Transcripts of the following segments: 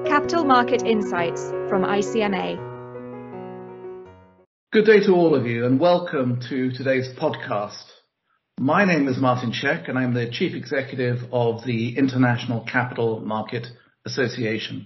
Capital Market Insights from ICMA. Good day to all of you and welcome to today's podcast. My name is Martin Czech and I'm the Chief Executive of the International Capital Market Association.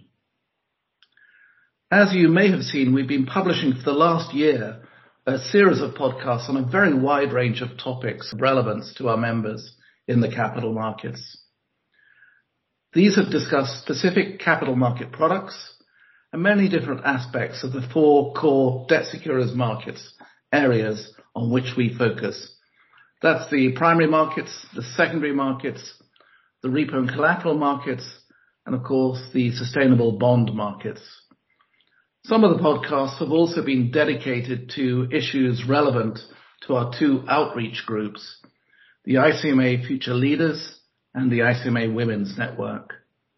As you may have seen, we've been publishing for the last year a series of podcasts on a very wide range of topics of relevance to our members in the capital markets. These have discussed specific capital market products and many different aspects of the four core debt securities markets areas on which we focus. That's the primary markets, the secondary markets, the repo and collateral markets, and of course the sustainable bond markets. Some of the podcasts have also been dedicated to issues relevant to our two outreach groups, the ICMA Future Leaders and the ICMA Women's Network.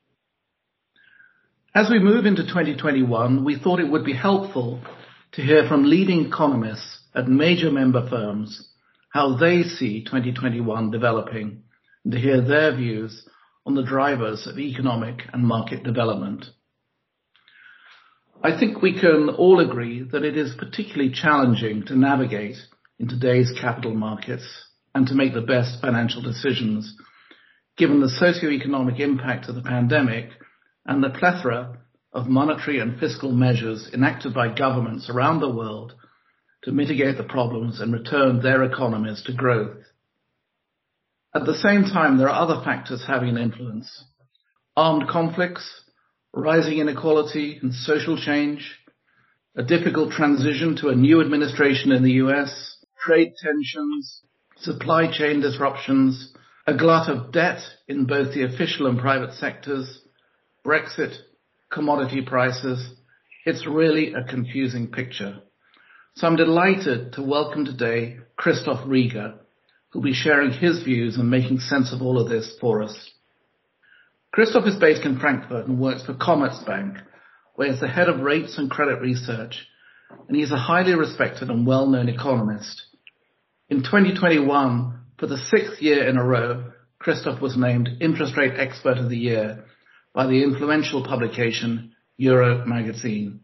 As we move into 2021, we thought it would be helpful to hear from leading economists at major member firms how they see 2021 developing and to hear their views on the drivers of economic and market development. I think we can all agree that it is particularly challenging to navigate in today's capital markets and to make the best financial decisions given the socio-economic impact of the pandemic and the plethora of monetary and fiscal measures enacted by governments around the world to mitigate the problems and return their economies to growth. At the same time, there are other factors having an influence. Armed conflicts, rising inequality and social change, a difficult transition to a new administration in the US, trade tensions, supply chain disruptions, a glut of debt in both the official and private sectors, Brexit, commodity prices. It's really a confusing picture. So I'm delighted to welcome today Christoph Rieger, who'll be sharing his views and making sense of all of this for us. Christoph is based in Frankfurt and works for Commerzbank, where he's the head of rates and credit research, and he's a highly respected and well-known economist. In 2021, for the sixth year in a row, Christoph was named Interest Rate Expert of the Year by the influential publication Euro Magazine.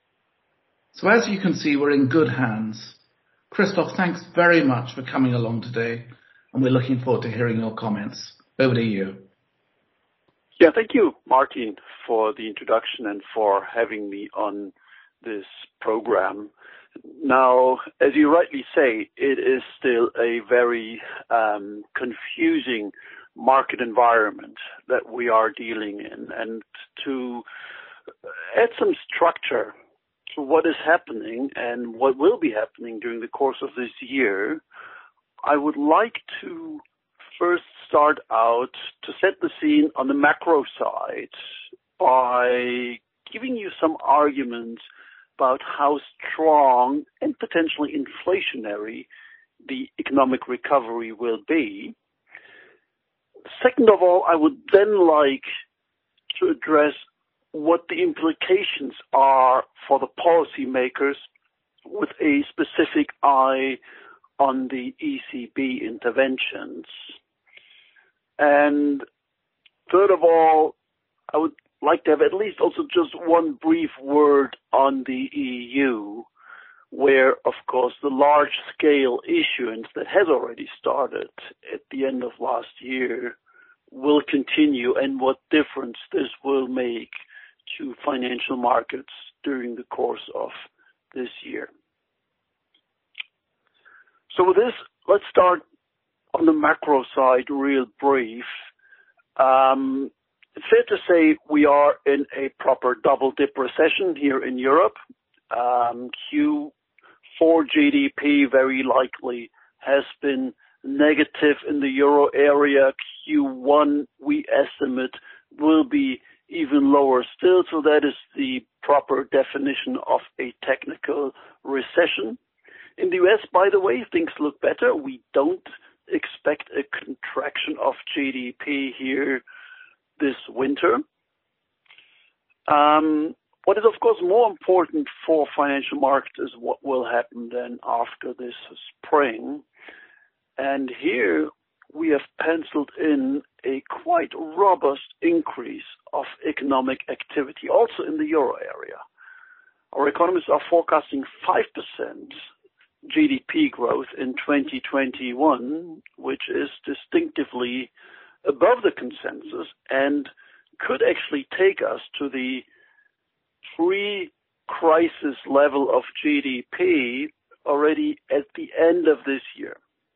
So as you can see, we're in good hands. Christoph, thanks very much for coming along today, and we're looking forward to hearing your comments. Over to you. Yeah, thank you, Martin, for the introduction and for having me on this program. Now, as you rightly say, it is still a very confusing market environment that we are dealing in. And to add some structure to what is happening and what will be happening during the course of this year, I would like to first start out to set the scene on the macro side by giving you some arguments about how strong and potentially inflationary the economic recovery will be. Second of all, I would then like to address what the implications are for the policymakers with a specific eye on the ECB interventions. And third of all, I would like to have at least also just one brief word on the EU, where, of course, the large-scale issuance that has already started at the end of last year will continue and what difference this will make to financial markets during the course of this year. So with this, let's start on the macro side real brief. It's fair to say we are in a proper double-dip recession here in Europe. Q4 GDP very likely has been negative in the euro area. Q1, we estimate, will be even lower still. So that is the proper definition of a technical recession. In the US, by the way, things look better. We don't expect a contraction of GDP here this winter. What is, of course, more important for financial markets is what will happen then after this spring. And here we have penciled in a quite robust increase of economic activity, also in the euro area. Our economists are forecasting 5% GDP growth in 2021, which is distinctively above the consensus and could actually take us to the pre-crisis level of GDP already at the end of this year.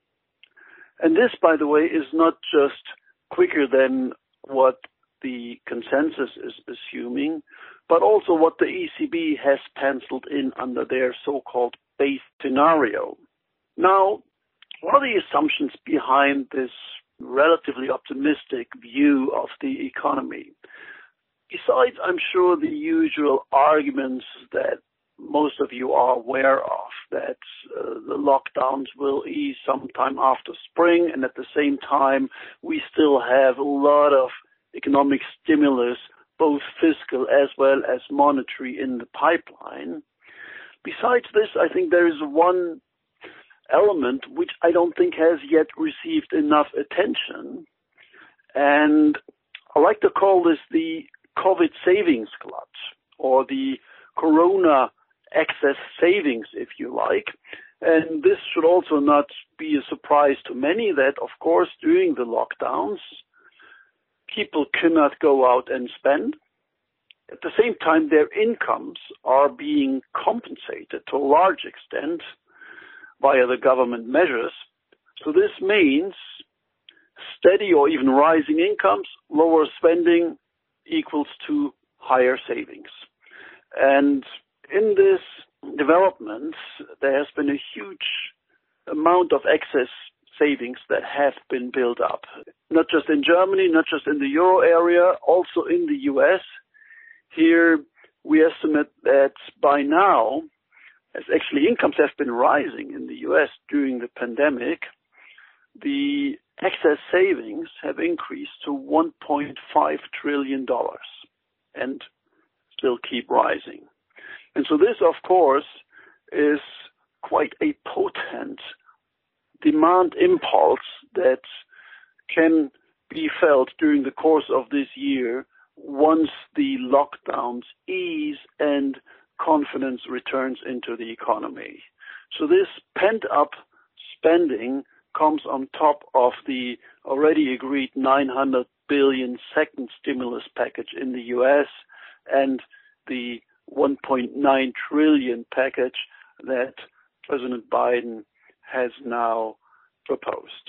And this, by the way, is not just quicker than what the consensus is assuming, but also what the ECB has penciled in under their so-called base scenario. Now, what are the assumptions behind this relatively optimistic view of the economy? Besides, I'm sure, the usual arguments that most of you are aware of, that the lockdowns will ease sometime after spring, and at the same time, we still have a lot of economic stimulus, both fiscal as well as monetary, in the pipeline. Besides this, I think there is one element which I don't think has yet received enough attention, and I like to call this the COVID savings glut, or the Corona excess savings, if you like. And this should also not be a surprise to many that, of course, during the lockdowns, people cannot go out and spend. At the same time, their incomes are being compensated to a large extent via the government measures. So this means steady or even rising incomes, lower spending equals to higher savings. And in this development, there has been a huge amount of excess savings that have been built up, not just in Germany, not just in the euro area, also in the US. Here, we estimate that by now, as actually incomes have been rising in the US during the pandemic, the excess savings have increased to $1.5 trillion and still keep rising. And so this, of course, is quite a potent demand impulse that can be felt during the course of this year once the lockdowns ease and confidence returns into the economy. So this pent-up spending comes on top of the already agreed $900 billion second stimulus package in the US and the $1.9 trillion package that President Biden has now proposed.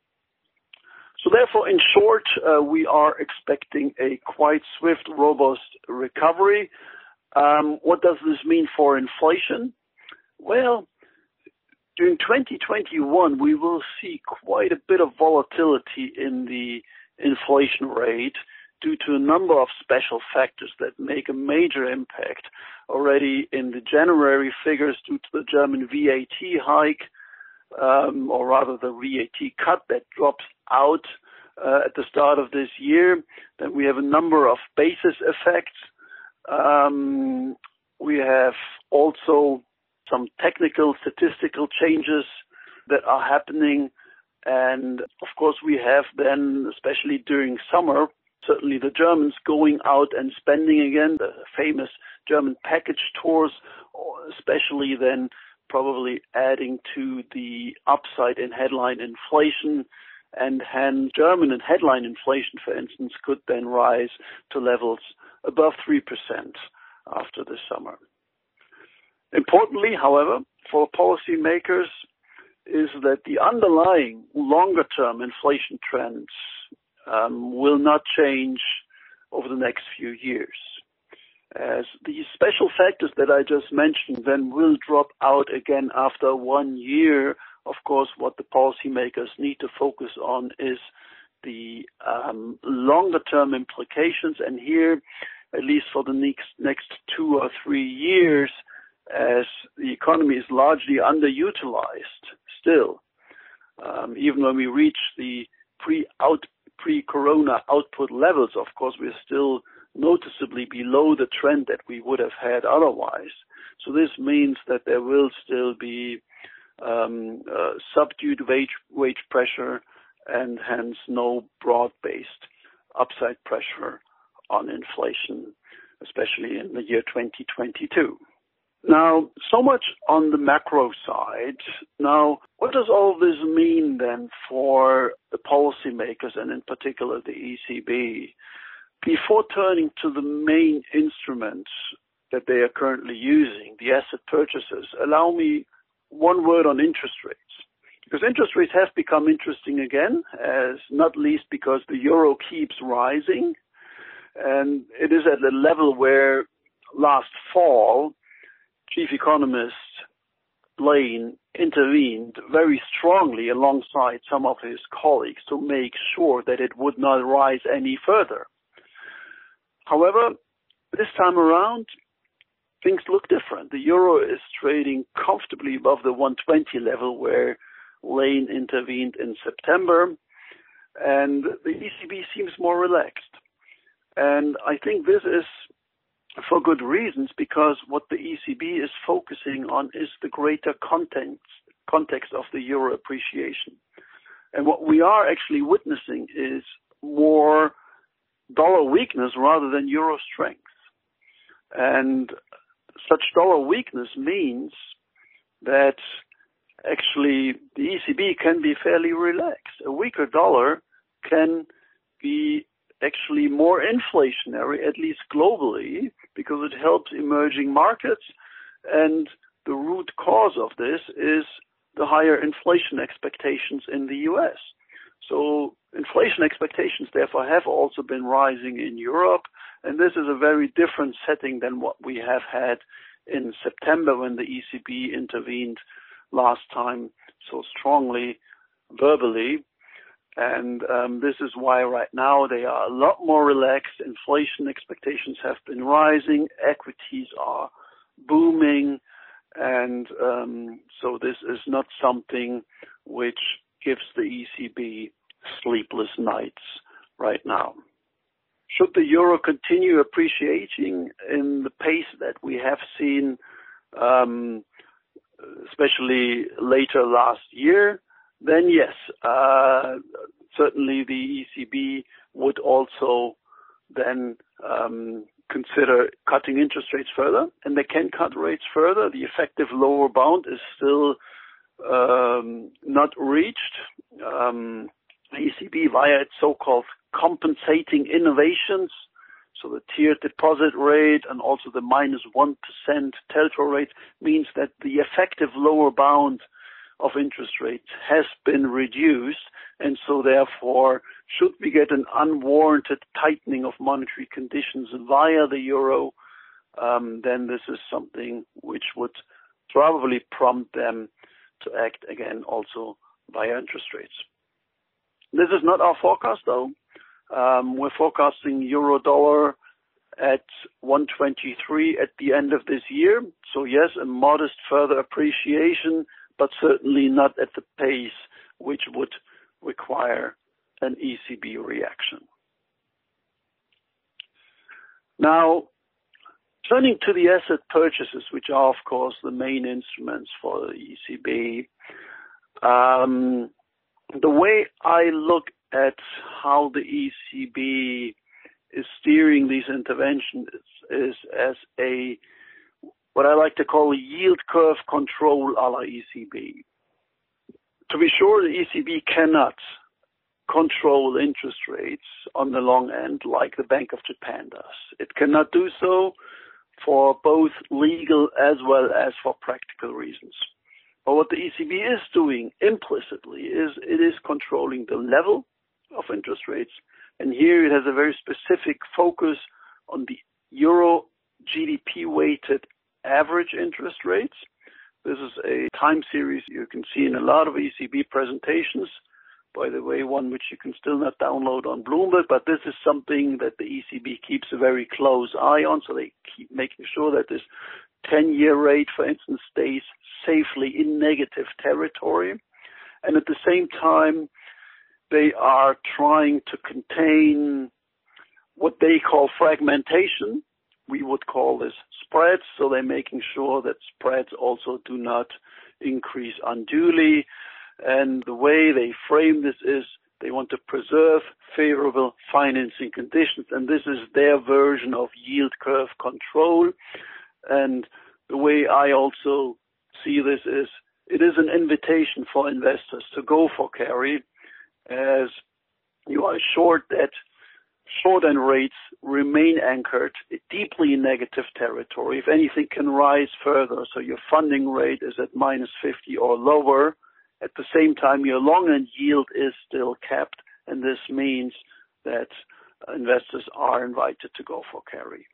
So therefore, in short, we are expecting a quite swift, robust recovery. What does this mean for inflation? Well, during 2021, we will see quite a bit of volatility in the inflation rate due to a number of special factors that make a major impact already in the January figures due to the German VAT hike, or rather the VAT cut that drops out at the start of this year. Then we have a number of basis effects. We have also some technical statistical changes that are happening. And of course, we have then, especially during summer, certainly the Germans going out and spending again, the famous German package tours, especially then probably adding to the upside in headline inflation. And hence, German and headline inflation, for instance, could then rise to levels above 3% after the summer. Importantly, however, for policymakers is that the underlying longer-term inflation trends will not change over the next few years. As these special factors that I just mentioned then will drop out again after 1 year, of course, what the policymakers need to focus on is the longer-term implications. And here, at least for the next 2 or 3 years, as the economy is largely underutilized still, even when we reach the pre-corona output levels, of course, we're still noticeably below the trend that we would have had otherwise. So this means that there will still be subdued wage pressure and hence no broad-based upside pressure on inflation, especially in the year 2022. Now, so much on the macro side. Now, what does all this mean then for the policymakers and in particular the ECB? Before turning to the main instruments that they are currently using, the asset purchases, allow me one word on interest rates. Because interest rates have become interesting again, as not least because the euro keeps rising. And it is at a level where last fall, Chief Economist Lane intervened very strongly alongside some of his colleagues to make sure that it would not rise any further. However, this time around, things look different. The euro is trading comfortably above the 120 level where Lane intervened in September, and the ECB seems more relaxed. And I think this is for good reasons, because what the ECB is focusing on is the greater context of the euro appreciation. And what we are actually witnessing is more dollar weakness rather than euro strength. And such dollar weakness means that actually the ECB can be fairly relaxed. A weaker dollar can be actually more inflationary, at least globally, because it helps emerging markets. And the root cause of this is the higher inflation expectations in the US. So inflation expectations, therefore, have also been rising in Europe. And this is a very different setting than what we have had in September when the ECB intervened last time so strongly verbally. And this is why right now they are a lot more relaxed. Inflation expectations have been rising. Equities are booming. And so this is not something which gives the ECB sleepless nights right now. Should the euro continue appreciating in the pace that we have seen, especially later last year, then yes, certainly the ECB would also then consider cutting interest rates further, and they can cut rates further. The effective lower bound is still not reached. ECB, via its so-called compensating innovations, so the tiered deposit rate and also the -1% TLTRO rate, means that the effective lower bound of interest rates has been reduced. And so therefore, should we get an unwarranted tightening of monetary conditions via the euro, then this is something which would probably prompt them to act again also via interest rates. This is not our forecast, though. We're forecasting euro dollar at 123 at the end of this year. So yes, a modest further appreciation, but certainly not at the pace which would require an ECB reaction. Now, turning to the asset purchases, which are, of course, the main instruments for the ECB, the way I look at how the ECB is steering these interventions is as a what I like to call a yield curve control a la ECB. To be sure, the ECB cannot control interest rates on the long end like the Bank of Japan does. It cannot do so for both legal as well as for practical reasons. But what the ECB is doing implicitly is it is controlling the level of interest rates. And here it has a very specific focus on the euro GDP-weighted average interest rates. This is a time series you can see in a lot of ECB presentations. By the way, one which you can still not download on Bloomberg, but this is something that the ECB keeps a very close eye on. So they keep making sure that this 10-year rate, for instance, stays safely in negative territory. And at the same time, they are trying to contain what they call fragmentation. We would call this spreads. So they're making sure that spreads also do not increase unduly. And the way they frame this is They want to preserve favorable financing conditions, and this is their version of yield curve control. And the way I also see this is it is an invitation for investors to go for carry, as you are assured that short-end rates remain anchored deeply in negative territory. If anything, can rise further. So your funding rate is at -50 or lower. At the same time, your long-end yield is still capped, and this means that investors are invited to go for carry.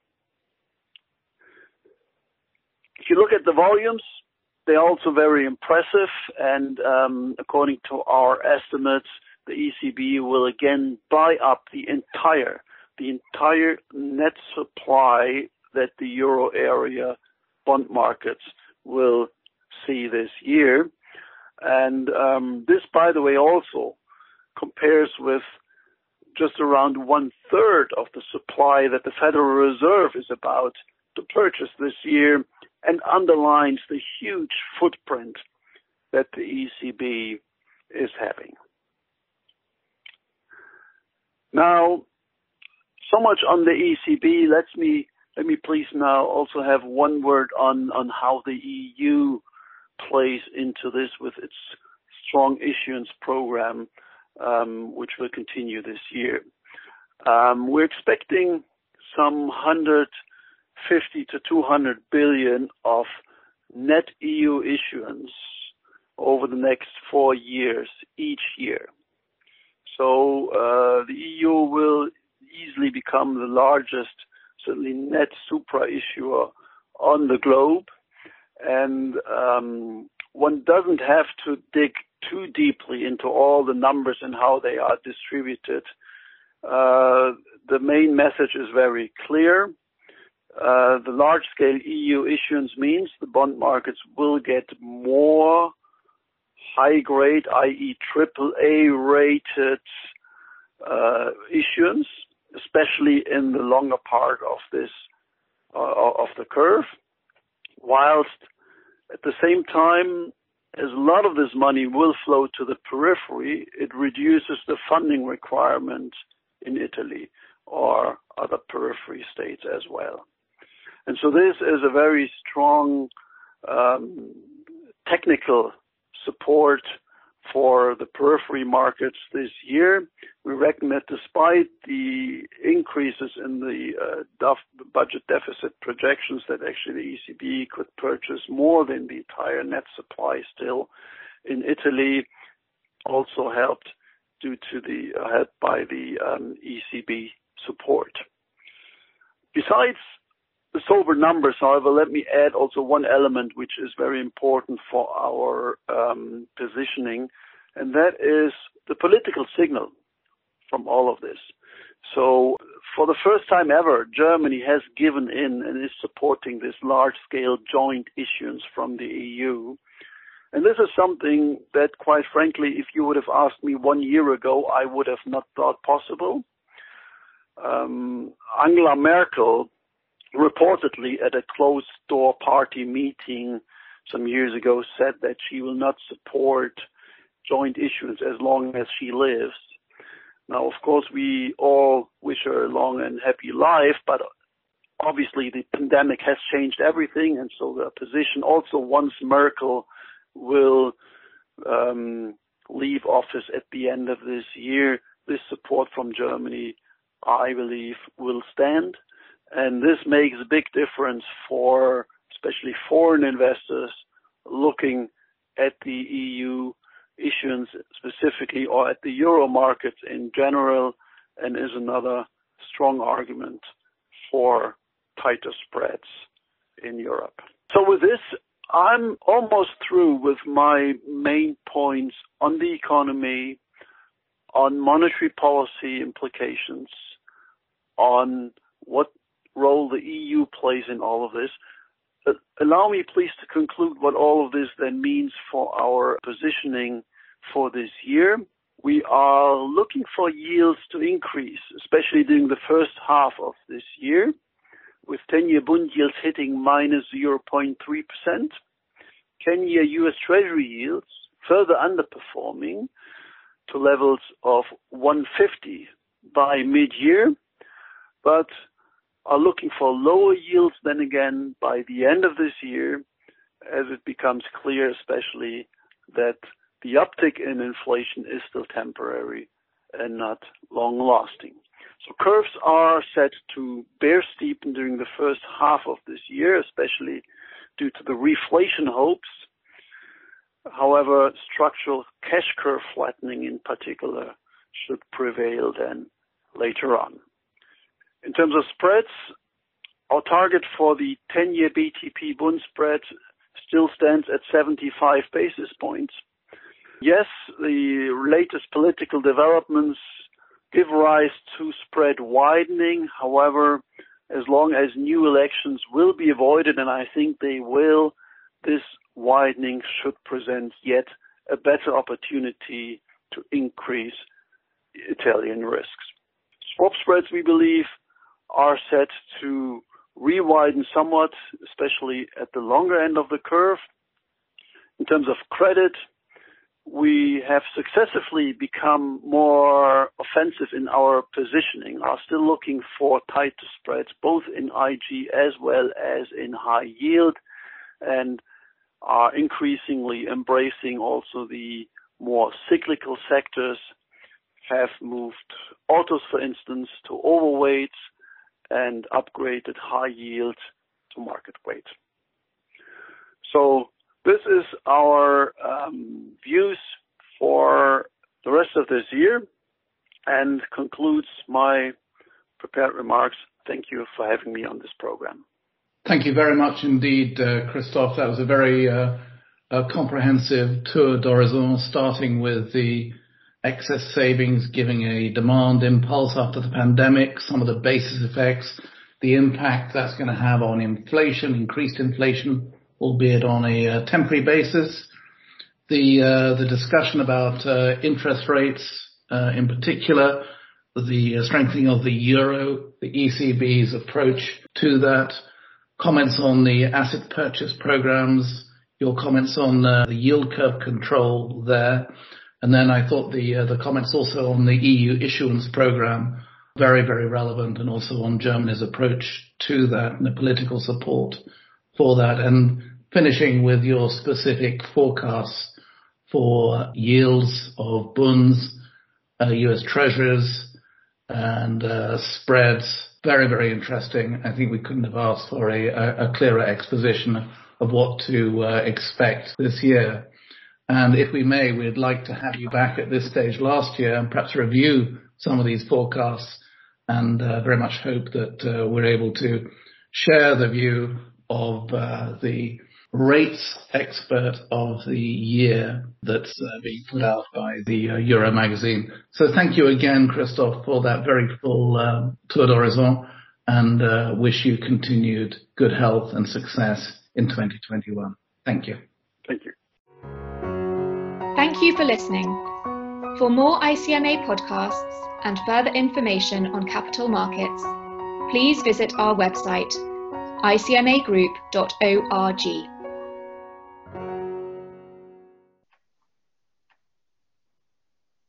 If you look at the volumes, they're also very impressive, and according to our estimates, the ECB will again buy up the entire net supply that the euro area bond markets will see this year. And this, by the way, also compares with just around 1/3 of the supply that the Federal Reserve is about to purchase this year, and underlines the huge footprint that the ECB is having. Now, so much on the ECB. Let me please now also have one word on how the EU plays into this with its strong issuance program, which will continue this year. We're expecting some 150 to 200 billion of net EU issuance over the next 4 years, each year. So the EU will easily become the largest, certainly net supra issuer on the globe. And one doesn't have to dig too deeply into all the numbers and how they are distributed. The main message is very clear. The large-scale EU issuance means the bond markets will get more high-grade, i.e. AAA-rated issuance, especially in the longer part of this of the curve, whilst at the same time, as a lot of this money will flow to the periphery, it reduces the funding requirement in Italy or other periphery states as well. And so this is a very strong technical support for the periphery markets this year. We reckon that despite the increases in the budget deficit projections, that actually the ECB could purchase more than the entire net supply still in Italy, also helped by the ECB support. Besides the sober numbers, however, let me add also one element which is very important for our positioning, and that is the political signal from all of this. So for the first time ever, Germany has given in and is supporting this large-scale joint issuance from the EU. And this is something that, quite frankly, if you would have asked me 1 year ago, I would have not thought possible. Angela Merkel reportedly at a closed-door party meeting some years ago said that she will not support joint issuance as long as she lives. Now, of course, we all wish her a long and happy life, but obviously the pandemic has changed everything, and so the position also, once Merkel will leave office at the end of this year, this support from Germany, I believe, will stand. And this makes a big difference for especially foreign investors looking at the EU issuance specifically, or at the euro markets in general, and is another strong argument for tighter spreads in Europe. So with this, I'm almost through with my main points on the economy, on monetary policy implications, on what role the EU plays in all of this. Allow me, please, to conclude what all of this then means for our positioning for this year. We are looking for yields to increase, especially during the first half of this year, with 10-year bond yields hitting minus 0.3%, 10-year US Treasury yields further underperforming, to levels of 150 by mid-year, but are looking for lower yields then again by the end of this year, as it becomes clear especially that the uptick in inflation is still temporary and not long-lasting. So curves are set to bear steepen during the first half of this year, especially due to the reflation hopes. However, structural cash curve flattening in particular should prevail then later on. In terms of spreads, our target for the 10-year BTP Bund spread still stands at 75 basis points. Yes, the latest political developments give rise to spread widening. However, as long as new elections will be avoided, and I think they will, this widening should present yet a better opportunity to increase Italian risks. Swap spreads, we believe, are set to re-widen somewhat, especially at the longer end of the curve. In terms of credit, we have successively become more offensive in our positioning, are still looking for tighter spreads, both in IG as well as in high yield, and are increasingly embracing also the more cyclical sectors, have moved autos, for instance, to overweight and upgraded high yield to market weight. So this is our views for the rest of this year and concludes my prepared remarks. Thank you for having me on this program. Thank you very much indeed, Christoph. That was a very comprehensive tour d'horizon, starting with the excess savings giving a demand impulse after the pandemic, some of the basis effects, the impact that's going to have on inflation, increased inflation, albeit on a temporary basis. The discussion about interest rates, in particular, the strengthening of the euro, the ECB's approach to that, comments on the asset purchase programs, your comments on the yield curve control there. And then I thought the comments also on the EU issuance program, very, very relevant, and also on Germany's approach to that and the political support for that. And finishing with your specific forecasts for yields of bonds, US treasuries, and spreads. Very, very interesting. I think we couldn't have asked for a clearer exposition of what to expect this year. And if we may, we'd like to have you back at this stage last year and perhaps review some of these forecasts, and very much hope that we're able to share the view of the rates expert of the year that's being put out by the Euro magazine. So thank you again, Christoph, for that very full tour d'horizon, and wish you continued good health and success in 2021. Thank you. Thank you. Thank you for listening. For more ICMA podcasts and further information on capital markets, please visit our website, icmagroup.org.